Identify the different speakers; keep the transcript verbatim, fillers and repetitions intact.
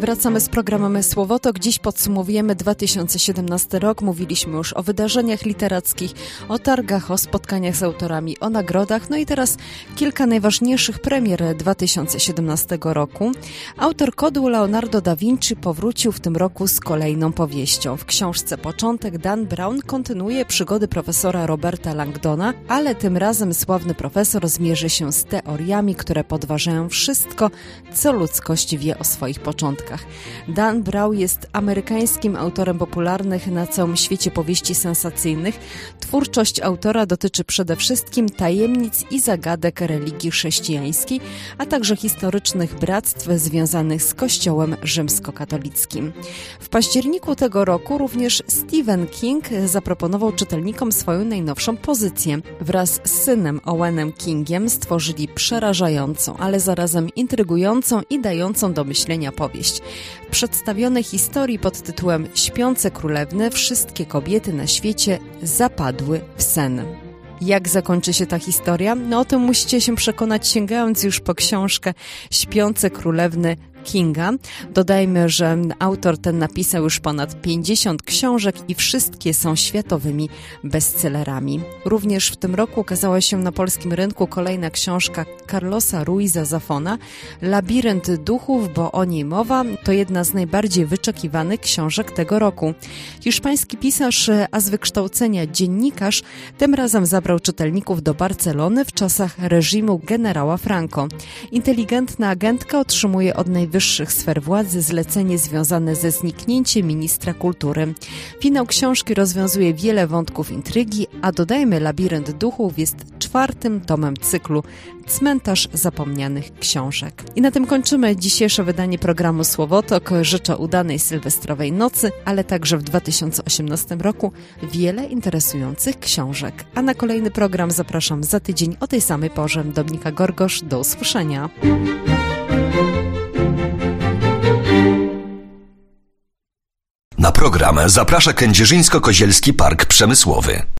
Speaker 1: Wracamy z programem Słowotok. Dziś podsumowujemy dwa tysiące siedemnasty rok. Mówiliśmy już o wydarzeniach literackich, o targach, o spotkaniach z autorami, o nagrodach. No i teraz kilka najważniejszych premier dwa tysiące siedemnastego roku. Autor kodu Leonardo da Vinci powrócił w tym roku z kolejną powieścią. W książce Początek Dan Brown kontynuuje przygody profesora Roberta Langdona, ale tym razem sławny profesor zmierzy się z teoriami, które podważają wszystko, co ludzkość wie o swoich początkach. Dan Brown jest amerykańskim autorem popularnych na całym świecie powieści sensacyjnych. Twórczość autora dotyczy przede wszystkim tajemnic i zagadek religii chrześcijańskiej, a także historycznych bractw związanych z Kościołem rzymskokatolickim. W październiku tego roku również Stephen King zaproponował czytelnikom swoją najnowszą pozycję. Wraz z synem Owenem Kingiem stworzyli przerażającą, ale zarazem intrygującą i dającą do myślenia powieść. W przedstawionej historii pod tytułem Śpiące królewny wszystkie kobiety na świecie zapadły w sen. Jak zakończy się ta historia? No o tym musicie się przekonać, sięgając już po książkę Śpiące królewny Kinga. Dodajmy, że autor ten napisał już ponad pięćdziesiąt książek i wszystkie są światowymi bestsellerami. Również w tym roku ukazała się na polskim rynku kolejna książka Carlosa Ruiza Zafona, Labirynt duchów, bo o niej mowa, to jedna z najbardziej wyczekiwanych książek tego roku. Hiszpański pisarz, a z wykształcenia dziennikarz, tym razem zabrał czytelników do Barcelony w czasach reżimu generała Franco. Inteligentna agentka otrzymuje od najwyższych sfer władzy zlecenie związane ze zniknięciem ministra kultury. Finał książki rozwiązuje wiele wątków intrygi, a dodajmy, Labirynt duchów jest czwartym tomem cyklu Cmentarz zapomnianych książek. I na tym kończymy dzisiejsze wydanie programu Słowotok. Życzę udanej sylwestrowej nocy, ale także w dwa tysiące osiemnastym roku wiele interesujących książek. A na kolejny program zapraszam za tydzień o tej samej porze. Dominika Gorgosz, do usłyszenia.
Speaker 2: Na program zaprasza Kędzierzyńsko-Kozielski Park Przemysłowy.